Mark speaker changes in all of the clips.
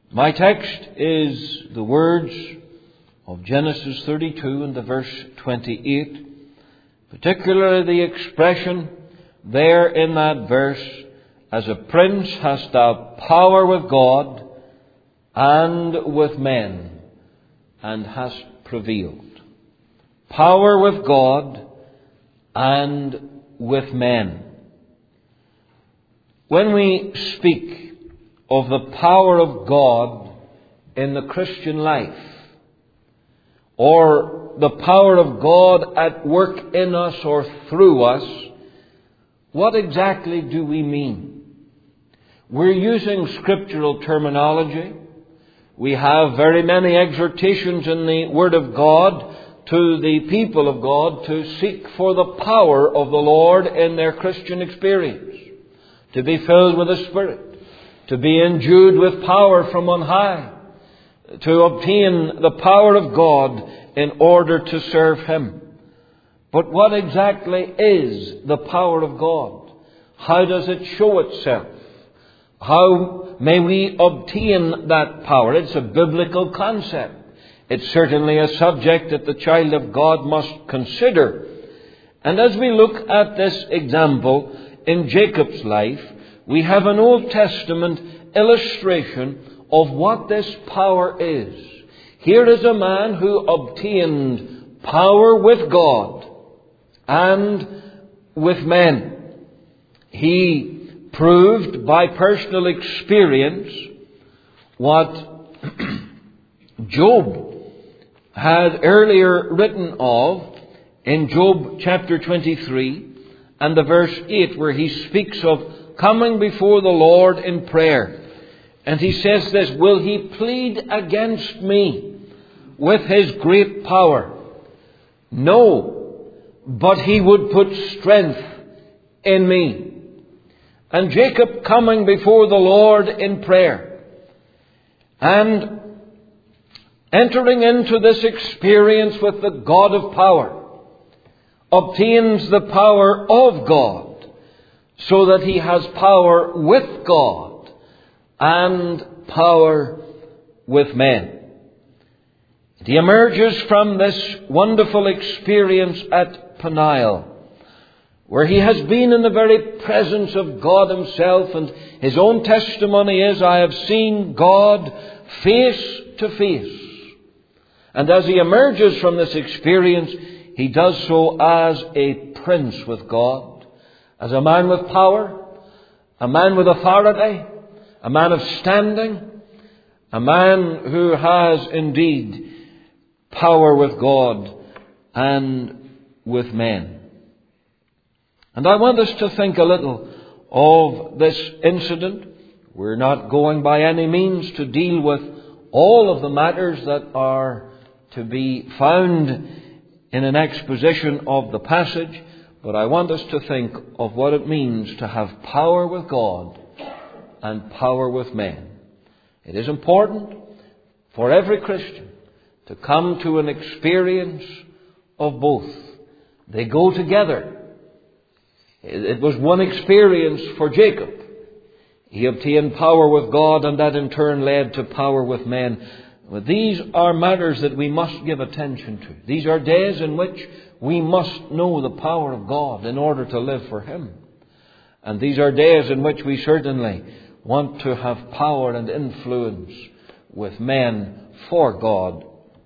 Speaker 1: My text is the words of Genesis 32 and the verse 28, particularly the expression there in that verse, "As a prince hast thou power with God and with men, and hast prevailed." Power with God and with men. When we speak of the power of God in the Christian life, or the power of God at work in us or through us, what exactly do we mean? We're using scriptural terminology. We have very many exhortations in the Word of God to the people of God to seek for the power of the Lord in their Christian experience, to be filled with the Spirit, to be endued with power from on high, to obtain the power of God in order to serve Him. But what exactly is the power of God? How does it show itself? How may we obtain that power? It's a biblical concept. It's certainly a subject that the child of God must consider. And as we look at this example in Jacob's life, we have an Old Testament illustration of what this power is. Here is a man who obtained power with God and with men. He proved by personal experience what Job had earlier written of in Job chapter 23 and the verse 8, where he speaks of coming before the Lord in prayer. And he says this, "Will he plead against me with his great power? No, but he would put strength in me." And Jacob coming before the Lord in prayer and entering into this experience with the God of power, obtains the power of God, so that he has power with God and power with men. He emerges from this wonderful experience at Peniel, where he has been in the very presence of God Himself, and his own testimony is, "I have seen God face to face." And as he emerges from this experience, he does so as a prince with God, as a man with power, a man with authority, a man of standing, a man who has indeed power with God and with men. And I want us to think a little of this incident. We're not going by any means to deal with all of the matters that are to be found in an exposition of the passage, but I want us to think of what it means to have power with God and power with men. It is important for every Christian to come to an experience of both. They go together. It was one experience for Jacob. He obtained power with God, and that in turn led to power with men. But these are matters that we must give attention to. These are days in which we must know the power of God in order to live for Him. And these are days in which we certainly want to have power and influence with men for God,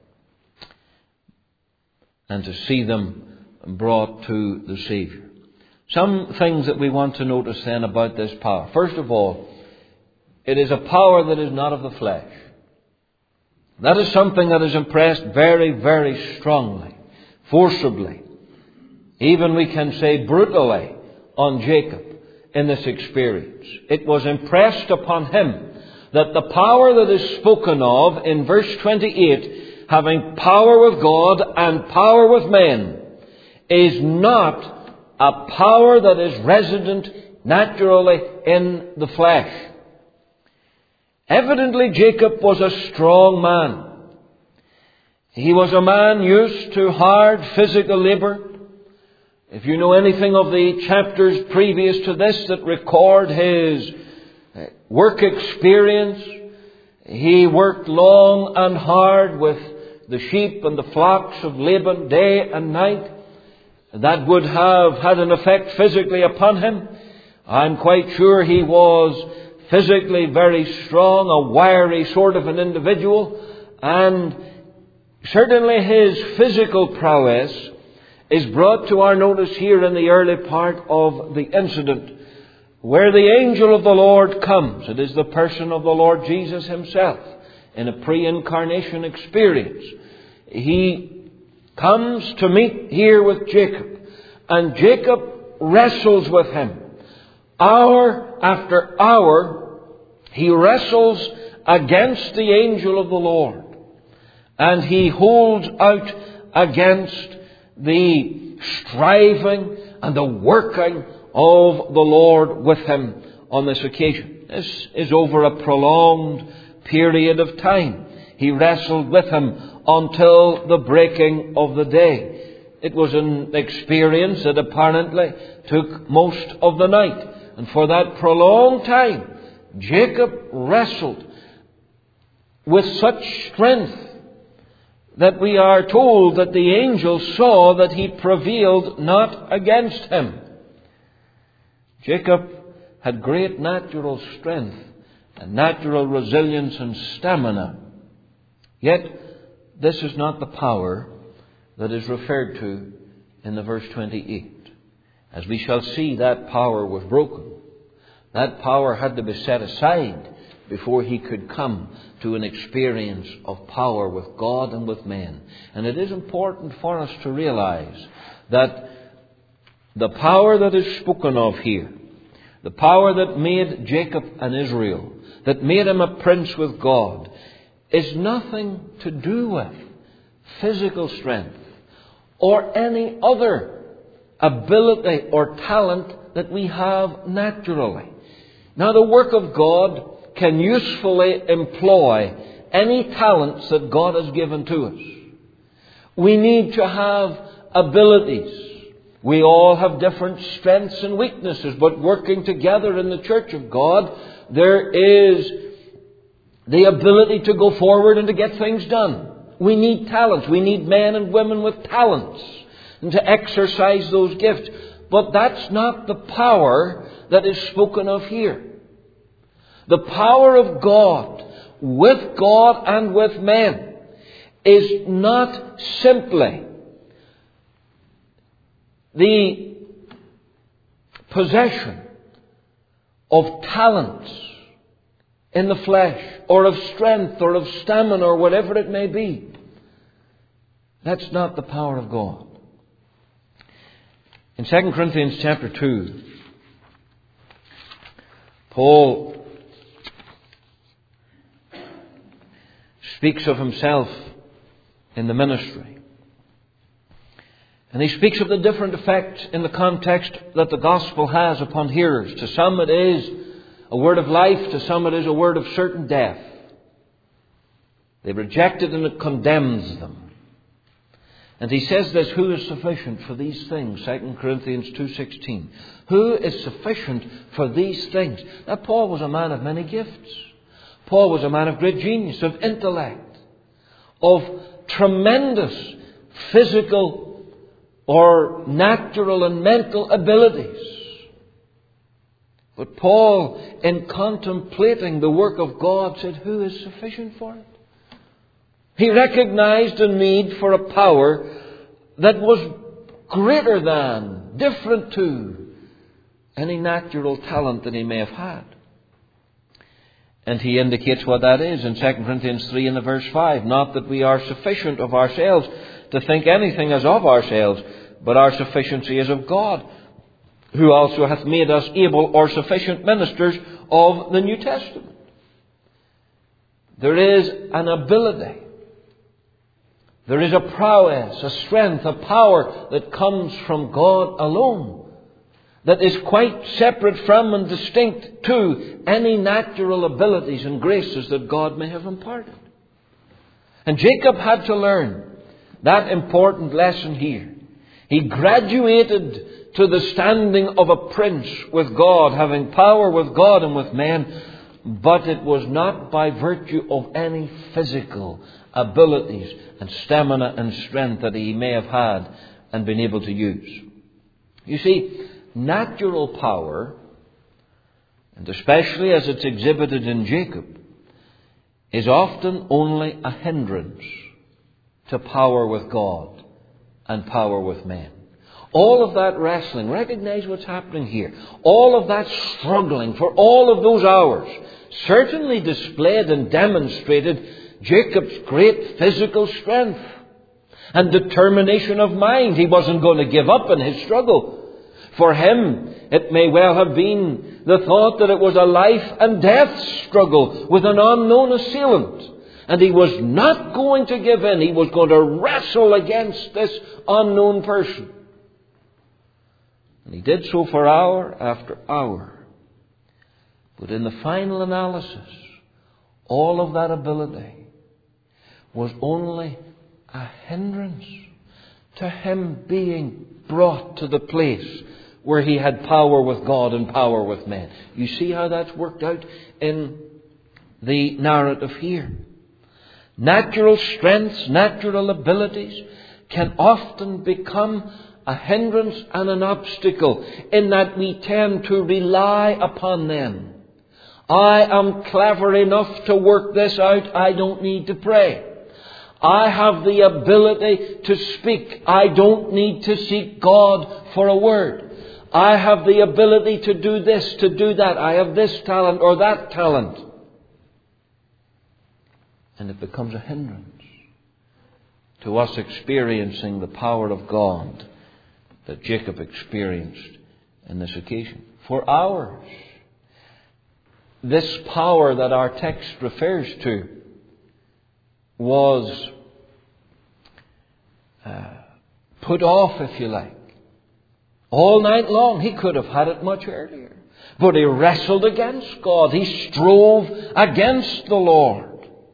Speaker 1: and to see them brought to the Saviour. Some things that we want to notice then about this power. First of all, it is a power that is not of the flesh. That is something that is impressed very, very strongly, forcibly, even we can say brutally, on Jacob in this experience. It was impressed upon him that the power that is spoken of in verse 28, having power with God and power with men, is not a power that is resident naturally in the flesh. Evidently, Jacob was a strong man. He was a man used to hard physical labor. If you know anything of the chapters previous to this that record his work experience, He worked long and hard with the sheep and the flocks of Laban day and night. That would have had an effect physically upon him. I'm quite sure he was physically very strong, a wiry sort of an individual, and certainly his physical prowess is brought to our notice here in the early part of the incident, where the angel of the Lord comes. It is the person of the Lord Jesus himself in a pre-incarnation experience. He comes to meet here with Jacob, and Jacob wrestles with him. Hour after hour, he wrestles against the angel of the Lord, and he holds out against the striving and the working of the Lord with him on this occasion. This is over a prolonged period of time. He wrestled with him until the breaking of the day. It was an experience that apparently took most of the night. And for that prolonged time, Jacob wrestled with such strength that we are told that the angel saw that he prevailed not against him. Jacob had great natural strength and natural resilience and stamina. Yet, this is not the power that is referred to in the verse 28. As we shall see, that power was broken. That power had to be set aside before he could come to an experience of power with God and with men. And it is important for us to realize that the power that is spoken of here, the power that made Jacob an Israel, that made him a prince with God, is nothing to do with physical strength or any other ability or talent that we have naturally. Now, the work of God can usefully employ any talents that God has given to us. We need to have abilities. We all have different strengths and weaknesses, but working together in the church of God, there is the ability to go forward and to get things done. We need talents. We need men and women with talents and to exercise those gifts. But that's not the power that is spoken of here. The power of God, with God and with men, is not simply the possession of talents in the flesh, or of strength, or of stamina, or whatever it may be. That's not the power of God. In 2 Corinthians chapter 2, Paul speaks of himself in the ministry. And he speaks of the different effects in the context that the gospel has upon hearers. To some it is a word of life, to some it is a word of certain death. They reject it and it condemns them. And he says this, who is sufficient for these things? 2 Corinthians 2:16. Who is sufficient for these things? Now, Paul was a man of many gifts. Paul was a man of great genius, of intellect, of tremendous physical or natural and mental abilities. But Paul, in contemplating the work of God, said, who is sufficient for it? He recognized a need for a power that was greater than, different to, any natural talent that he may have had. And he indicates what that is in 2 Corinthians 3 and verse 5. Not that we are sufficient of ourselves to think anything as of ourselves, but our sufficiency is of God, who also hath made us able or sufficient ministers of the New Testament. There is an ability. There is a prowess, a strength, a power that comes from God alone, that is quite separate from and distinct to any natural abilities and graces that God may have imparted. And Jacob had to learn that important lesson here. He graduated to the standing of a prince with God, having power with God and with men, but it was not by virtue of any physical abilities and stamina and strength that he may have had and been able to use. You see, natural power, and especially as it's exhibited in Jacob, is often only a hindrance to power with God and power with men. All of that wrestling, recognize what's happening here. All of that struggling for all of those hours certainly displayed and demonstrated Jacob's great physical strength and determination of mind. He wasn't going to give up in his struggle. For him, it may well have been the thought that it was a life and death struggle with an unknown assailant. And he was not going to give in. He was going to wrestle against this unknown person. And he did so for hour after hour. But in the final analysis, all of that ability was only a hindrance to him being brought to the place where he had power with God and power with men. You see how that's worked out in the narrative here. Natural strengths, natural abilities can often become a hindrance and an obstacle in that we tend to rely upon them. I am clever enough to work this out. I don't need to pray. I have the ability to speak. I don't need to seek God for a word. I have the ability to do this, to do that. I have this talent or that talent. And it becomes a hindrance to us experiencing the power of God that Jacob experienced in this occasion. For hours, this power that our text refers to was put off, if you like. All night long. He could have had it much earlier. But he wrestled against God. He strove against the Lord.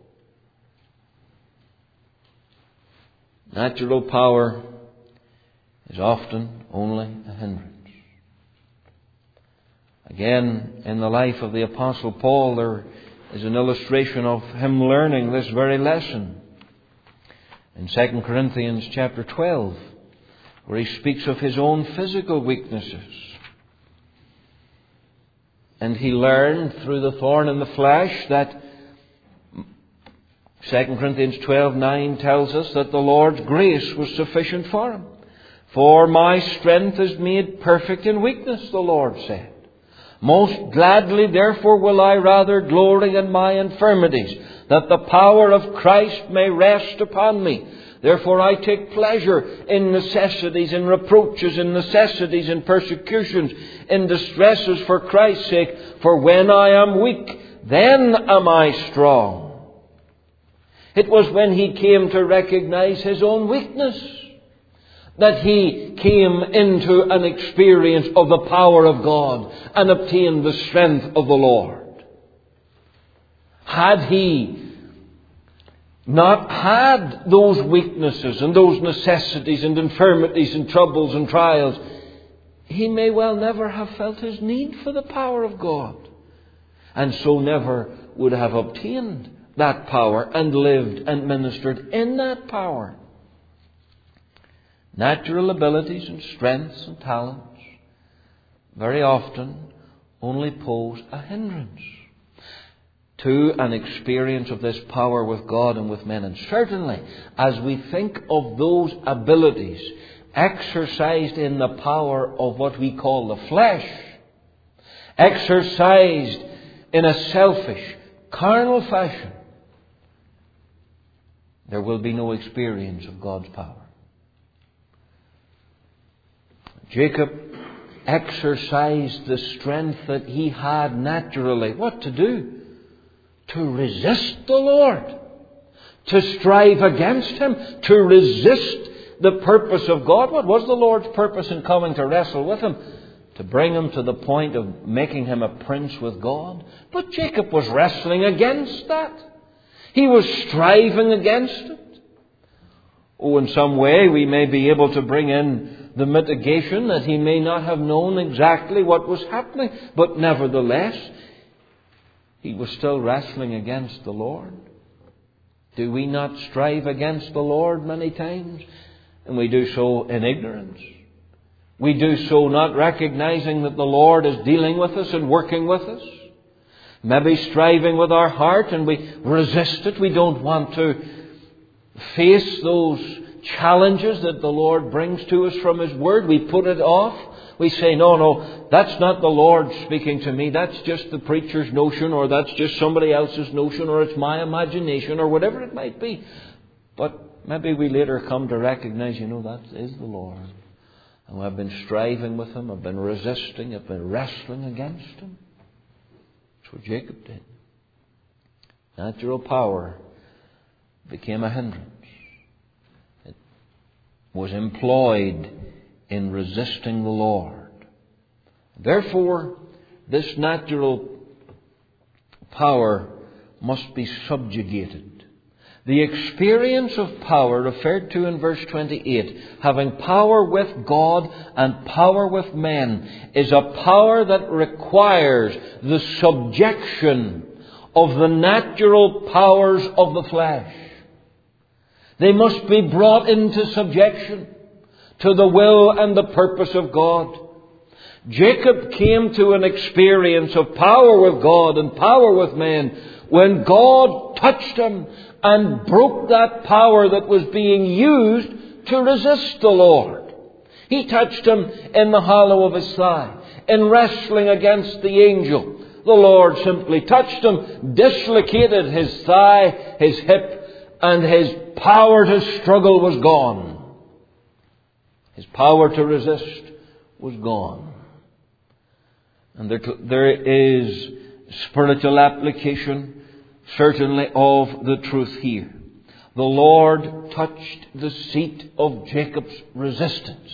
Speaker 1: Natural power is often only a hindrance. Again, in the life of the Apostle Paul, there is an illustration of him learning this very lesson. In 2 Corinthians chapter 12, where he speaks of his own physical weaknesses. And he learned through the thorn in the flesh that 2 Corinthians 12:9 tells us that the Lord's grace was sufficient for him. For my strength is made perfect in weakness, the Lord said. Most gladly, therefore, will I rather glory in my infirmities, that the power of Christ may rest upon me. Therefore I take pleasure in necessities, in reproaches, in necessities, in persecutions, in distresses for Christ's sake. For when I am weak, then am I strong. It was when he came to recognize his own weakness that he came into an experience of the power of God and obtained the strength of the Lord. Had he not had those weaknesses and those necessities and infirmities and troubles and trials, he may well never have felt his need for the power of God, and so never would have obtained that power and lived and ministered in that power. Natural abilities and strengths and talents very often only pose a hindrance to an experience of this power with God and with men. And certainly, as we think of those abilities exercised in the power of what we call the flesh, exercised in a selfish, carnal fashion, there will be no experience of God's power. Jacob exercised the strength that he had naturally. What to do? To resist the Lord. To strive against Him. To resist the purpose of God. What was the Lord's purpose in coming to wrestle with him? To bring him to the point of making him a prince with God. But Jacob was wrestling against that. He was striving against it. Oh, in some way we may be able to bring in the mitigation that he may not have known exactly what was happening. But nevertheless, he was still wrestling against the Lord. Do we not strive against the Lord many times? And we do so in ignorance. We do so not recognizing that the Lord is dealing with us and working with us. Maybe striving with our heart and we resist it. We don't want to face those challenges that the Lord brings to us from His Word. We put it off. We say, no, that's not the Lord speaking to me. That's just the preacher's notion, or that's just somebody else's notion, or it's my imagination, or whatever it might be. But maybe we later come to recognize, that is the Lord. And I've been striving with Him. I've been resisting. I've been wrestling against Him. That's what Jacob did. Natural power became a hindrance. It was employed in resisting the Lord. Therefore, this natural power must be subjugated. The experience of power referred to in verse 28, having power with God and power with men, is a power that requires the subjection of the natural powers of the flesh. They must be brought into subjection to the will and the purpose of God. Jacob came to an experience of power with God and power with men when God touched him and broke that power that was being used to resist the Lord. He touched him in the hollow of his thigh, in wrestling against the angel. The Lord simply touched him, dislocated his thigh, his hip, and his power to struggle was gone. His power to resist was gone. And there is spiritual application certainly of the truth here. The Lord touched the seat of Jacob's resistance.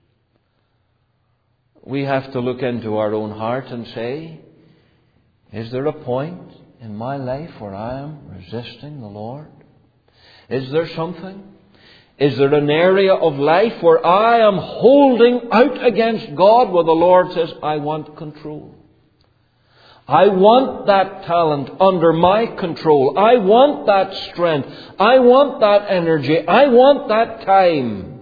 Speaker 1: We have to look into our own heart and say, is there a point in my life where I am resisting the Lord? Is there something? Is there an area of life where I am holding out against God where the Lord says, I want control? I want that talent under my control. I want that strength. I want that energy. I want that time.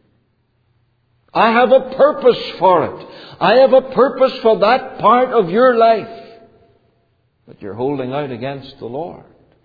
Speaker 1: I have a purpose for it. I have a purpose for that part of your life. But you're holding out against the Lord.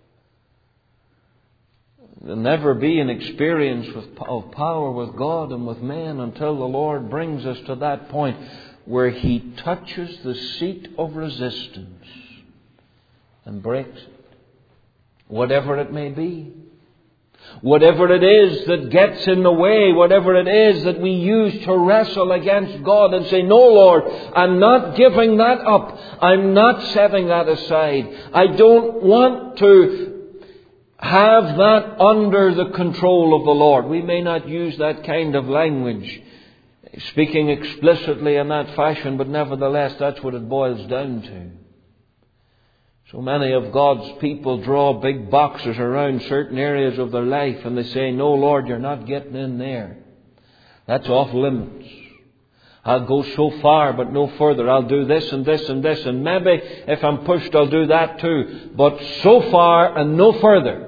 Speaker 1: There'll never be an experience of power with God and with man until the Lord brings us to that point where He touches the seat of resistance and breaks it. Whatever it may be. Whatever it is that gets in the way, whatever it is that we use to wrestle against God and say, no, Lord, I'm not giving that up. I'm not setting that aside. I don't want to have that under the control of the Lord. We may not use that kind of language, speaking explicitly in that fashion, but nevertheless, that's what it boils down to. So many of God's people draw big boxes around certain areas of their life and they say, no, Lord, you're not getting in there. That's off limits. I'll go so far, but no further. I'll do this and this and this, and maybe if I'm pushed, I'll do that too. But so far and no further.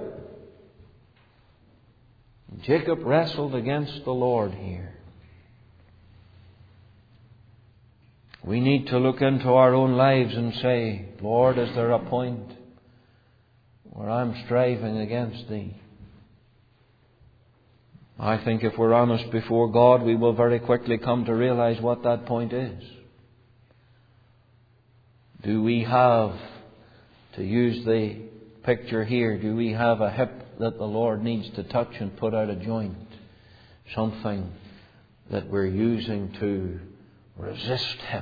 Speaker 1: Jacob wrestled against the Lord here. We need to look into our own lives and say, Lord, is there a point where I'm striving against Thee? I think if we're honest before God, we will very quickly come to realize what that point is. Do we have, to use the picture here, do we have a hip that the Lord needs to touch and put out a joint? Something that we're using to resist Him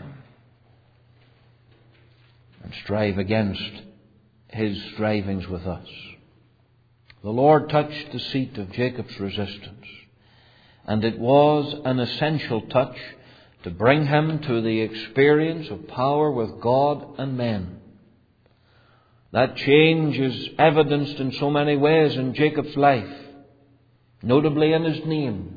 Speaker 1: and strive against His strivings with us. The Lord touched the seat of Jacob's resistance, and it was an essential touch to bring him to the experience of power with God and men. That change is evidenced in so many ways in Jacob's life, notably in his name.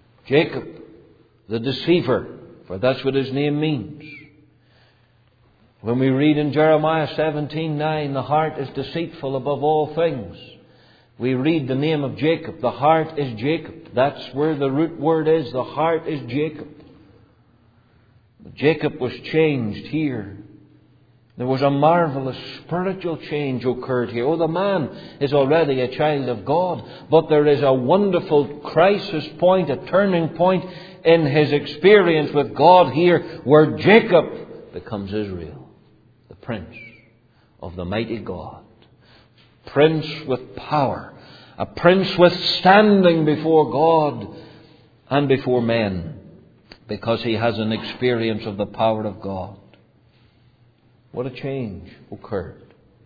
Speaker 1: Jacob, the deceiver, for that's what his name means. When we read in Jeremiah 17:9, the heart is deceitful above all things, we read the name of Jacob. The heart is Jacob. That's where the root word is. The heart is Jacob. But Jacob was changed here. There was a marvelous spiritual change occurred here. Oh, the man is already a child of God, but there is a wonderful crisis point, a turning point in his experience with God here, where Jacob becomes Israel, the prince of the mighty God. Prince with power, a prince with standing before God and before men, because he has an experience of the power of God. What a change occurred.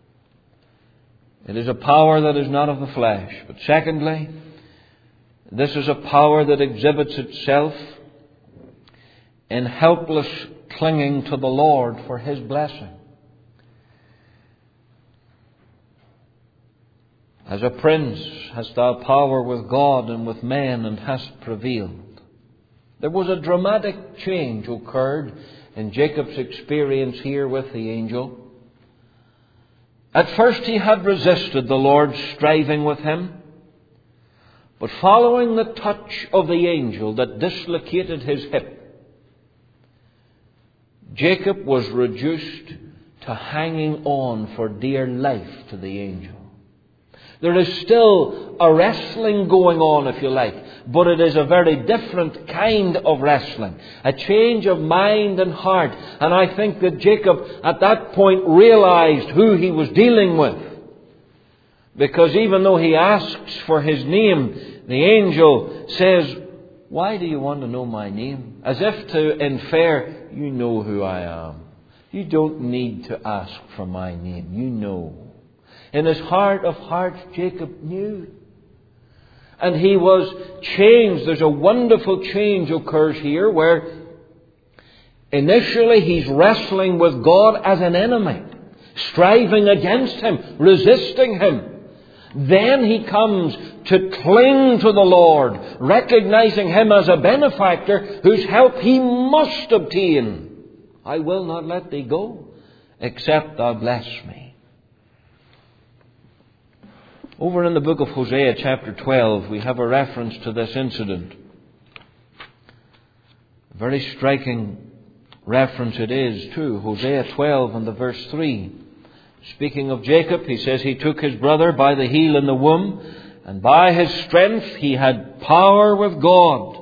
Speaker 1: It is a power that is not of the flesh. But secondly, this is a power that exhibits itself in helpless clinging to the Lord for His blessing. As a prince hast thou power with God and with men, and hast prevailed. There was a dramatic change occurred in Jacob's experience here with the angel. At first he had resisted the Lord striving with him, but following the touch of the angel that dislocated his hip, Jacob was reduced to hanging on for dear life to the angel. There is still a wrestling going on, if you like, but it is a very different kind of wrestling. A change of mind and heart. And I think that Jacob at that point realized who he was dealing with. Because even though he asks for his name, the angel says, "Why do you want to know my name?" As if to infer, you know who I am. You don't need to ask for my name. You know. In his heart of hearts, Jacob knew. And he was changed. There's a wonderful change occurs here where initially he's wrestling with God as an enemy, striving against Him, resisting Him. Then he comes to cling to the Lord, recognizing Him as a benefactor whose help he must obtain. I will not let thee go, except thou bless me. Over in the book of Hosea chapter 12, we have a reference to this incident. A very striking reference it is too. Hosea 12 and the verse 3. Speaking of Jacob, he says, "He took his brother by the heel in the womb, and by his strength he had power with God.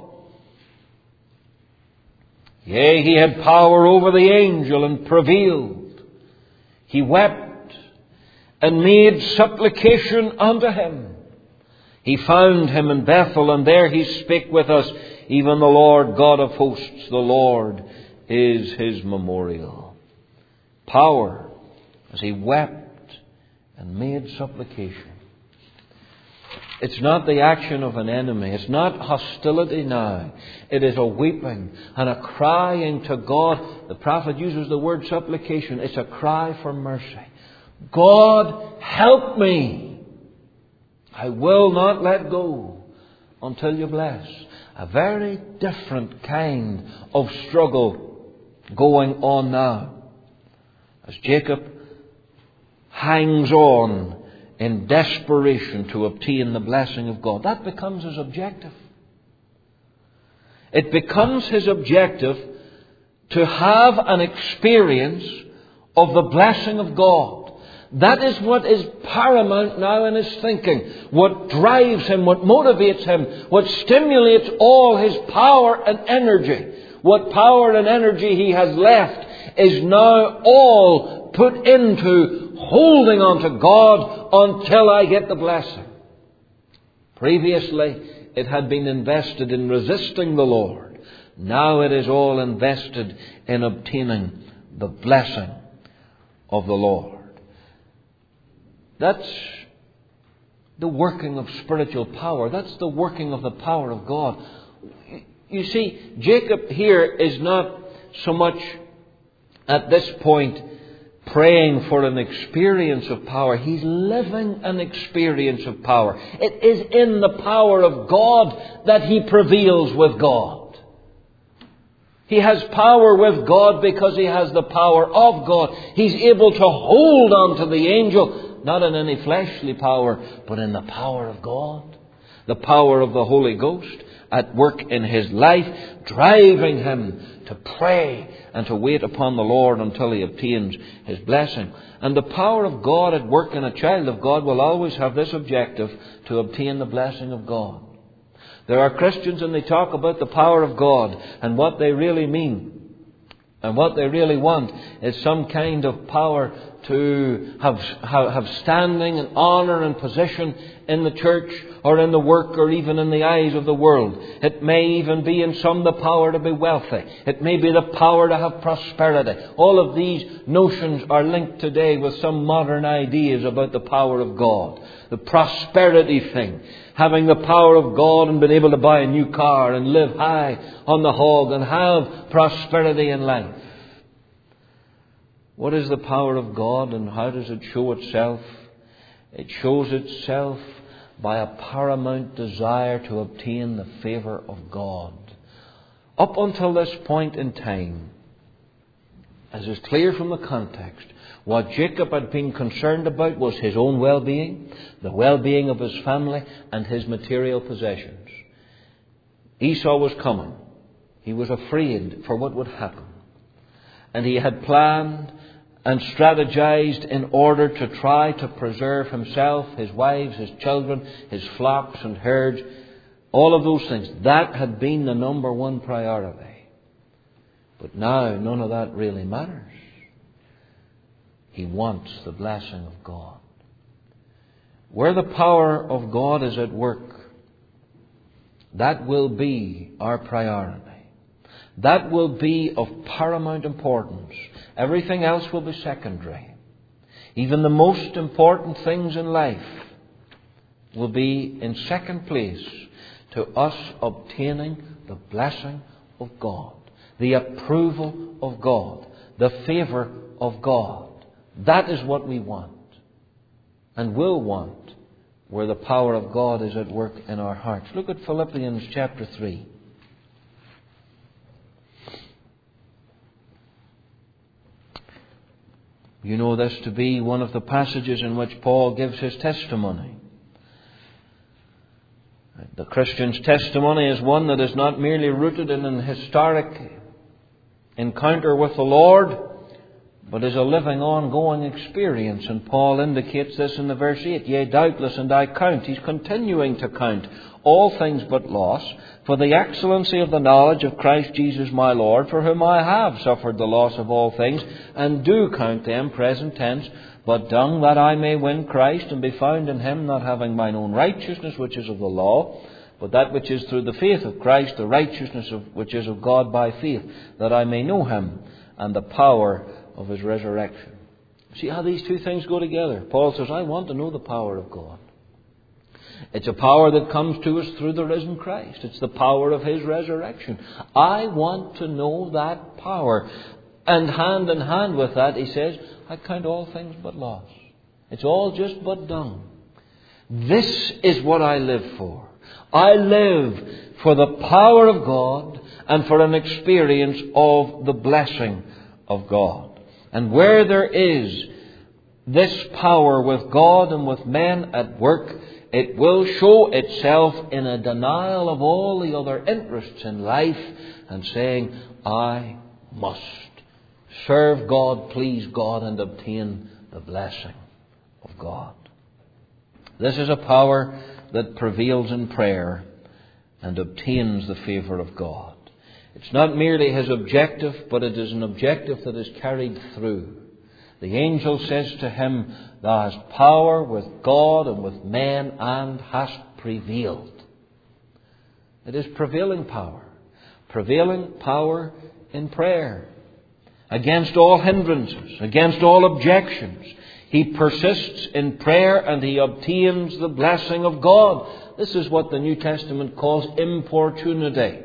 Speaker 1: Yea, he had power over the angel and prevailed. He wept and made supplication unto him. He found him in Bethel, and there he spake with us, even the Lord God of hosts, the Lord is his memorial." Power as he wept and made supplication. It's not the action of an enemy. It's not hostility now. It is a weeping and a crying to God. The prophet uses the word supplication. It's a cry for mercy. God, help me. I will not let go until you bless. A very different kind of struggle going on now, as Jacob hangs on in desperation to obtain the blessing of God. That becomes his objective. It becomes his objective to have an experience of the blessing of God. That is what is paramount now in his thinking. What drives him, what motivates him, what stimulates all his power and energy. What power and energy he has left is now all put into holding on to God until I get the blessing. Previously, it had been invested in resisting the Lord. Now it is all invested in obtaining the blessing of the Lord. That's the working of spiritual power. That's the working of the power of God. You see, Jacob here is not so much at this point praying for an experience of power. He's living an experience of power. It is in the power of God that he prevails with God. He has power with God because he has the power of God. He's able to hold on to the angel, not in any fleshly power, but in the power of God. The power of the Holy Ghost at work in his life, driving him to pray and to wait upon the Lord until he obtains his blessing. And the power of God at work in a child of God will always have this objective: to obtain the blessing of God. There are Christians and they talk about the power of God, and what they really mean and what they really want is some kind of power to have standing and honour and position in the church or in the work or even in the eyes of the world. It may even be in some the power to be wealthy. It may be the power to have prosperity. All of these notions are linked today with some modern ideas about the power of God. The prosperity thing. Having the power of God and being able to buy a new car and live high on the hog and have prosperity in life. What is the power of God and how does it show itself? It shows itself by a paramount desire to obtain the favour of God. Up until this point in time, as is clear from the context, what Jacob had been concerned about was his own well-being, the well-being of his family, and his material possessions. Esau was coming. He was afraid for what would happen. And he had planned and strategized in order to try to preserve himself, his wives, his children, his flocks and herds, all of those things. That had been the number one priority. But now none of that really matters. He wants the blessing of God. Where the power of God is at work, that will be our priority. That will be of paramount importance. Everything else will be secondary. Even the most important things in life will be in second place to us obtaining the blessing of God, the approval of God, the favour of God. That is what we want and will want where the power of God is at work in our hearts. Look at Philippians chapter 3. You know this to be one of the passages in which Paul gives his testimony. The Christian's testimony is one that is not merely rooted in an historic encounter with the Lord, but is a living, ongoing experience. And Paul indicates this in the verse 8. Yea, doubtless, and I count. He's continuing to count all things but loss, for the excellency of the knowledge of Christ Jesus my Lord, for whom I have suffered the loss of all things, and do count them, present tense, but dung, that I may win Christ, and be found in him, not having mine own righteousness, which is of the law, but that which is through the faith of Christ, the righteousness which is of God by faith, that I may know him, and the power of his resurrection. See how these two things go together. Paul says, I want to know the power of God. It's a power that comes to us through the risen Christ. It's the power of his resurrection. I want to know that power. And hand in hand with that, he says, I count all things but loss. It's all just but dung. This is what I live for. I live for the power of God and for an experience of the blessing of God. And where there is this power with God and with men at work, it will show itself in a denial of all the other interests in life and saying, I must serve God, please God, and obtain the blessing of God. This is a power that prevails in prayer and obtains the favour of God. It's not merely his objective, but it is an objective that is carried through. The angel says to him, thou hast power with God and with men and hast prevailed. It is prevailing power. Prevailing power in prayer. Against all hindrances, against all objections. He persists in prayer and he obtains the blessing of God. This is what the New Testament calls importunity.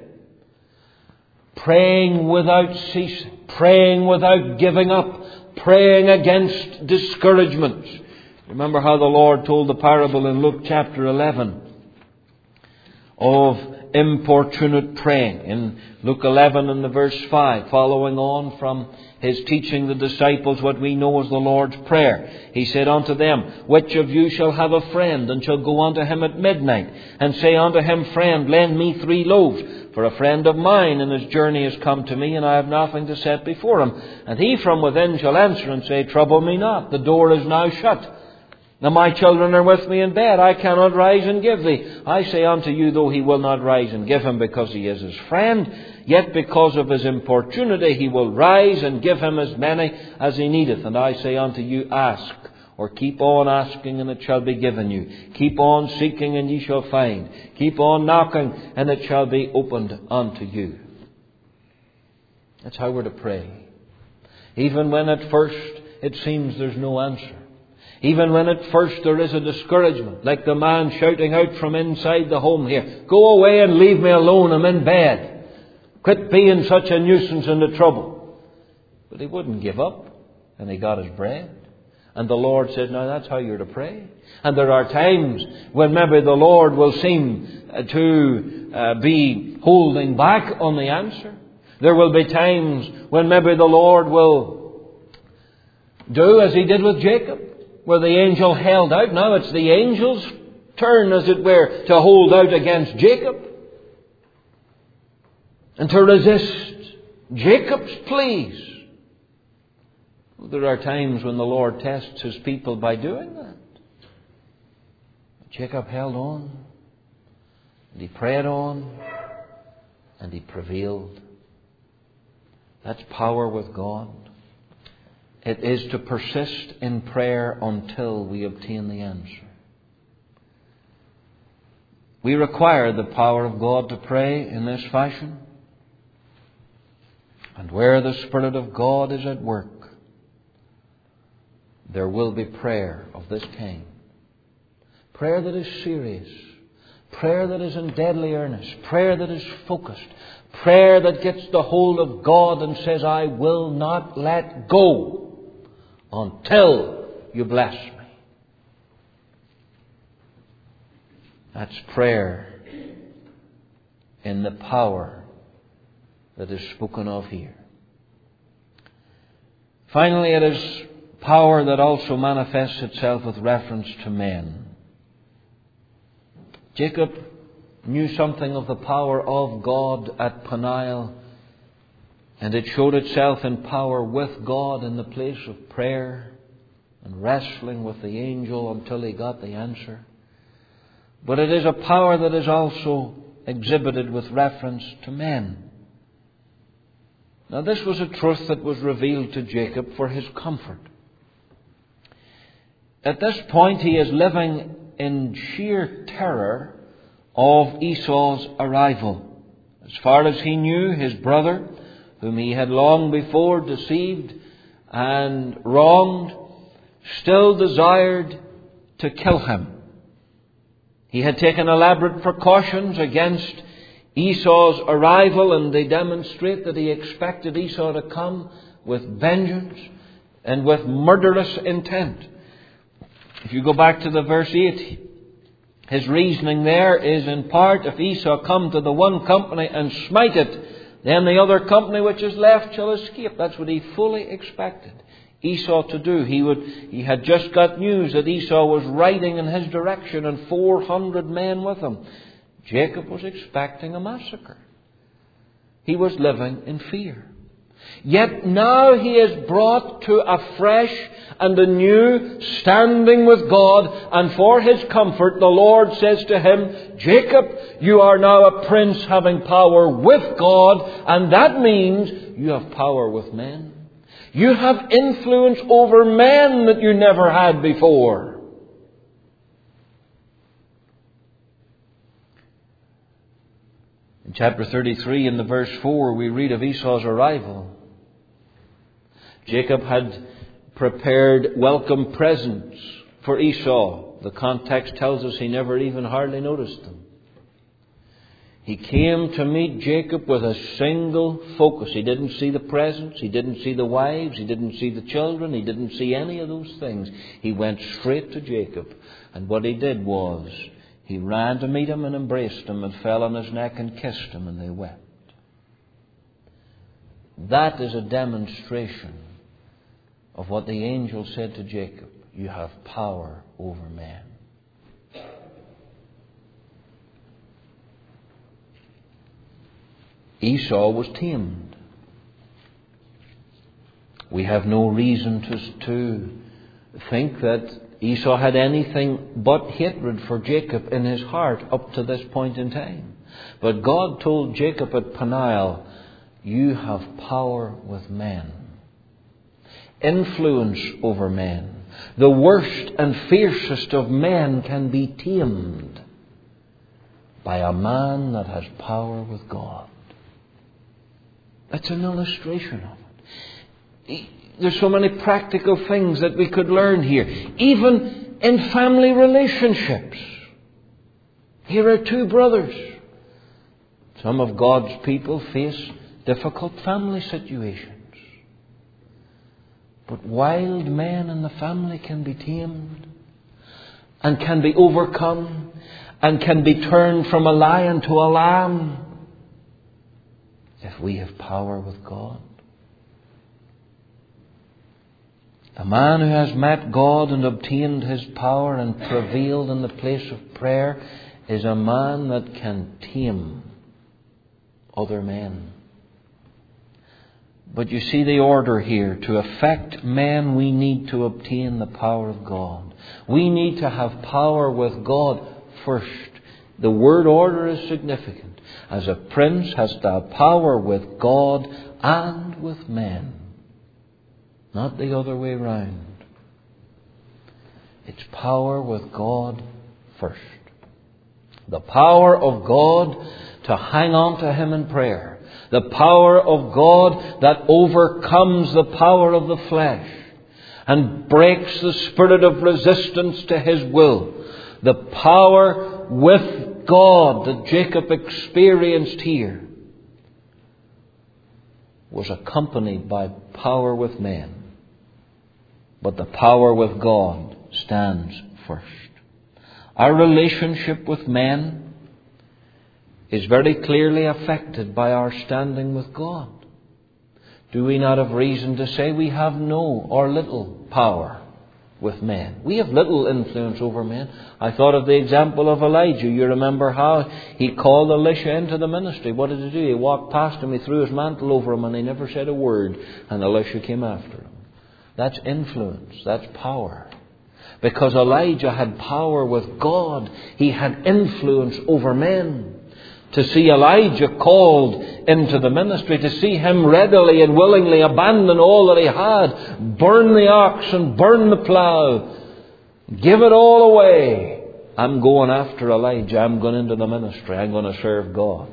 Speaker 1: Praying without ceasing. Praying without giving up. Praying against discouragement. Remember how the Lord told the parable in Luke chapter 11 of importunate praying. In Luke 11 and the verse 5, following on from His teaching the disciples what we know as the Lord's Prayer, He said unto them, Which of you shall have a friend, and shall go unto him at midnight, and say unto him, Friend, lend me 3 loaves, for a friend of mine in his journey is come to me, and I have nothing to set before him. And he from within shall answer and say, Trouble me not, the door is now shut. Now my children are with me in bed, I cannot rise and give thee. I say unto you, though he will not rise and give him because he is his friend, yet because of his importunity he will rise and give him as many as he needeth. And I say unto you, ask, or keep on asking, and it shall be given you. Keep on seeking, and ye shall find. Keep on knocking, and it shall be opened unto you. That's how we're to pray. Even when at first it seems there's no answer. Even when at first there is a discouragement, like the man shouting out from inside the home here, Go away and leave me alone, I'm in bed. Quit being such a nuisance and a trouble. But he wouldn't give up, and he got his bread. And the Lord said, Now that's how you're to pray. And there are times when maybe the Lord will seem to be holding back on the answer. There will be times when maybe the Lord will do as He did with Jacob, where the angel held out. Now it's the angel's turn, as it were, to hold out against Jacob and to resist Jacob's pleas. There are times when the Lord tests His people by doing that. Jacob held on, and he prayed on, and he prevailed. That's power with God. It is to persist in prayer until we obtain the answer. We require the power of God to pray in this fashion. And where the Spirit of God is at work, there will be prayer of this kind. Prayer that is serious. Prayer that is in deadly earnest. Prayer that is focused. Prayer that gets the hold of God and says, I will not let go until you bless me. That's prayer in the power that is spoken of here. Finally, it is power that also manifests itself with reference to men. Jacob knew something of the power of God at Peniel, and it showed itself in power with God in the place of prayer and wrestling with the angel until he got the answer. But it is a power that is also exhibited with reference to men. Now this was a truth that was revealed to Jacob for his comfort. At this point he is living in sheer terror of Esau's arrival. As far as he knew, his brother, whom he had long before deceived and wronged, still desired to kill him. He had taken elaborate precautions against Esau's arrival, and they demonstrate that he expected Esau to come with vengeance and with murderous intent. If you go back to the verse 8, his reasoning there is in part, if Esau come to the one company and smite it, then the other company which is left shall escape. That's what he fully expected Esau to do. He had just got news that Esau was riding in his direction and 400 men with him. Jacob was expecting a massacre. He was living in fear. Yet now he is brought to a fresh and a new standing with God, and for his comfort the Lord says to him, Jacob, you are now a prince having power with God, and that means you have power with men. You have influence over men that you never had before. In chapter 33, in the verse 4, we read of Esau's arrival. Jacob had prepared welcome presents for Esau. The context tells us he never even hardly noticed them. He came to meet Jacob with a single focus. He didn't see the presents. He didn't see the wives. He didn't see the children. He didn't see any of those things. He went straight to Jacob. And what he did was, he ran to meet him and embraced him and fell on his neck and kissed him, and they wept. That is a demonstration of what the angel said to Jacob. You have power over men. Esau was tamed. We have no reason to think that Esau had anything but hatred for Jacob in his heart up to this point in time. But God told Jacob at Peniel, you have power with men, influence over men. The worst and fiercest of men can be tamed by a man that has power with God. That's an illustration of it. There's so many practical things that we could learn here. Even in family relationships. Here are two brothers. Some of God's people face difficult family situations. But wild men in the family can be tamed and can be overcome and can be turned from a lion to a lamb if we have power with God. A man who has met God and obtained His power and prevailed in the place of prayer is a man that can tame other men. But you see the order here. To affect men, we need to obtain the power of God. We need to have power with God first. The word order is significant. As a prince hast thou power with God and with men. Not the other way round. It's power with God first. The power of God to hang on to Him in prayer. The power of God that overcomes the power of the flesh and breaks the spirit of resistance to His will. The power with God that Jacob experienced here was accompanied by power with men. But the power with God stands first. Our relationship with men is very clearly affected by our standing with God. Do we not have reason to say we have no or little power with men? We have little influence over men. I thought of the example of Elijah. You remember how he called Elisha into the ministry. What did he do? He walked past him, he threw his mantle over him, and he never said a word. And Elisha came after him. That's influence. That's power. Because Elijah had power with God, he had influence over men. To see Elijah called into the ministry, to see him readily and willingly abandon all that he had, burn the ox and burn the plough, give it all away. I'm going after Elijah. I'm going into the ministry. I'm going to serve God.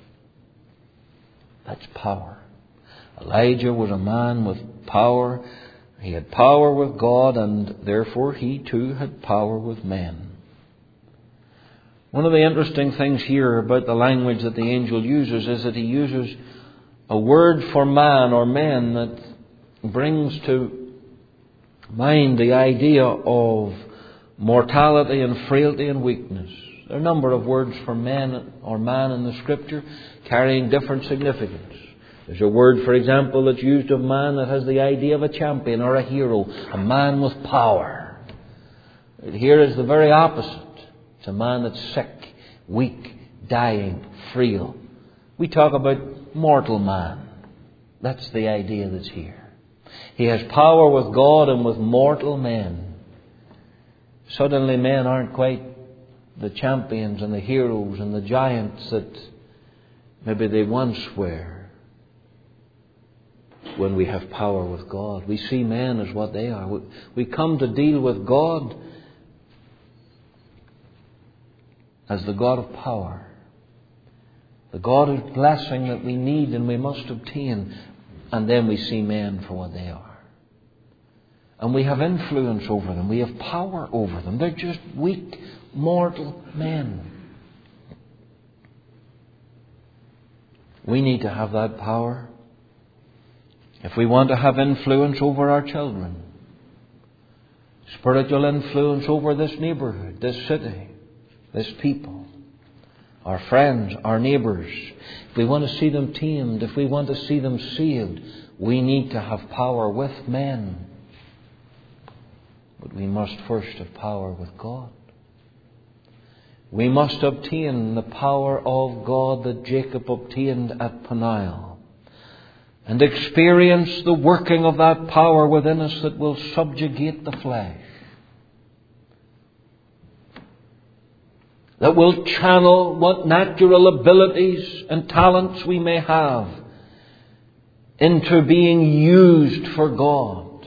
Speaker 1: That's power. Elijah was a man with power. He had power with God, and therefore he too had power with men. One of the interesting things here about the language that the angel uses is that he uses a word for man or men that brings to mind the idea of mortality and frailty and weakness. There are a number of words for men or man in the Scripture carrying different significance. There's a word, for example, that's used of man that has the idea of a champion or a hero, a man with power. Here is the very opposite. It's a man that's sick, weak, dying, frail. We talk about mortal man. That's the idea that's here. He has power with God and with mortal men. Suddenly men aren't quite the champions and the heroes and the giants that maybe they once were. When we have power with God, we see men as what they are. We come to deal with God as the God of power, the God of blessing that we need and we must obtain, and then we see men for what they are. And we have influence over them. We have power over them. They're just weak, mortal men. We need to have that power if we want to have influence over our children, spiritual influence over this neighborhood, this city, this people, our friends, our neighbours, if we want to see them tamed, if we want to see them saved, we need to have power with men. But we must first have power with God. We must obtain the power of God that Jacob obtained at Peniel, and experience the working of that power within us that will subjugate the flesh, that will channel what natural abilities and talents we may have into being used for God,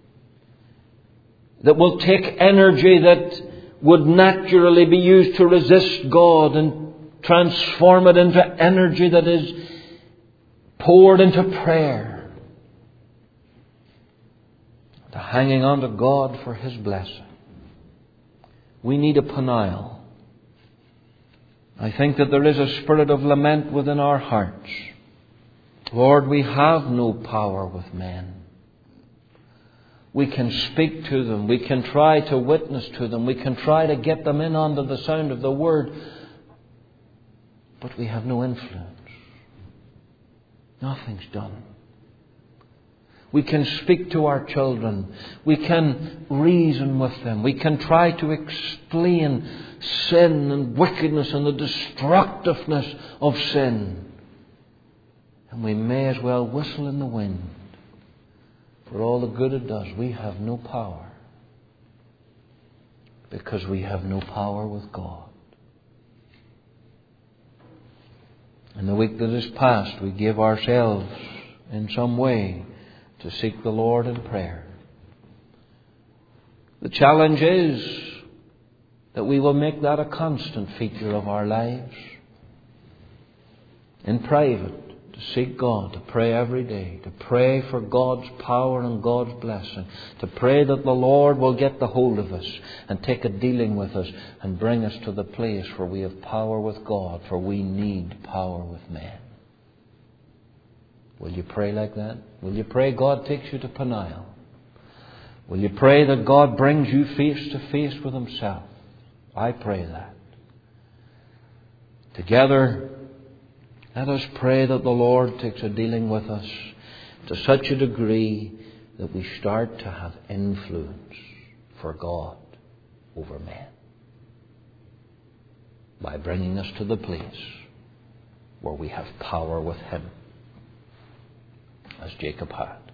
Speaker 1: that will take energy that would naturally be used to resist God and transform it into energy that is poured into prayer, to hanging on to God for His blessing. We need a Peniel. I think that there is a spirit of lament within our hearts. Lord, we have no power with men. We can speak to them. We can try to witness to them. We can try to get them in under the sound of the Word. But we have no influence. Nothing's done. We can speak to our children. We can reason with them. We can try to explain sin and wickedness and the destructiveness of sin. And we may as well whistle in the wind. For all the good it does, we have no power. Because we have no power with God. In the week that is past, we gave ourselves in some way to seek the Lord in prayer. The challenge is that we will make that a constant feature of our lives. In private, to seek God, to pray every day, to pray for God's power and God's blessing, to pray that the Lord will get the hold of us and take a dealing with us and bring us to the place where we have power with God, for we need power with men. Will you pray like that? Will you pray God takes you to Peniel? Will you pray that God brings you face to face with Himself? I pray that. Together, let us pray that the Lord takes a dealing with us to such a degree that we start to have influence for God over men, by bringing us to the place where we have power with Him, as Jacob had.